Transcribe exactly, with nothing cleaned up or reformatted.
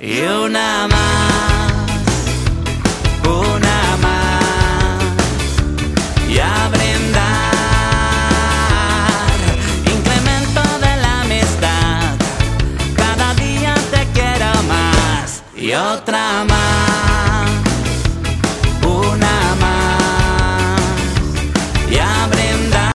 y una más, una más, y a brindar. Incremento de la amistad, cada día te quiero más y otra más.